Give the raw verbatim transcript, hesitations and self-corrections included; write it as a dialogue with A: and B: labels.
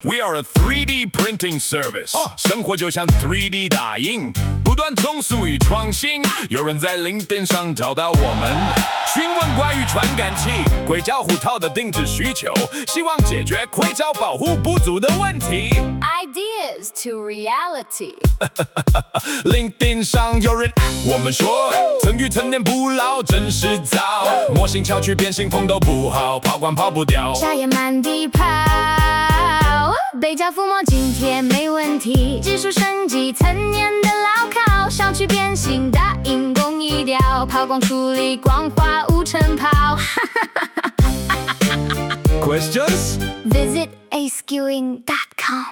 A: We are a three D printing service，、哦、生活就像 three D 打印，不断重塑与创新。有人在 LinkedIn 上找到我们，询问关于传感器、硅胶护套的定制需求，希望解决硅胶保护不足的问题。
B: Ideas to reality 。
A: LinkedIn 上有人，我们说层与层粘不牢，真实造。模型翘曲变形缝都不好，抛光抛不掉。
B: 沙也满地跑。背胶覆膜紧贴没问题，技术升级层粘的牢靠，小区变形打印工艺雕，抛光处理光滑无尘泡。
A: Questions?
B: Visit a skewing dot com